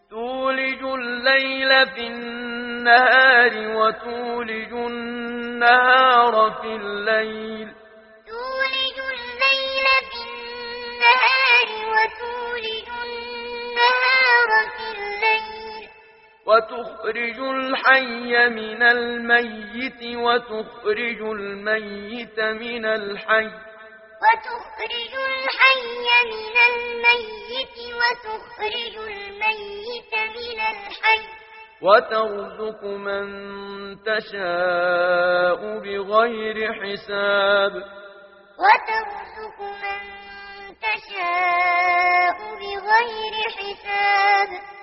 تولج الليل في النهار وتولج النهار في الليل تولج الليل في النهار وتولج النهار في الليل وتخرج الحي من الميت وتخرج الميت من الحي وتخرج الحي من الميت وتخرج الميت من الحي وترزق من تشاء بغير حساب وترزق من تشاء بغير حساب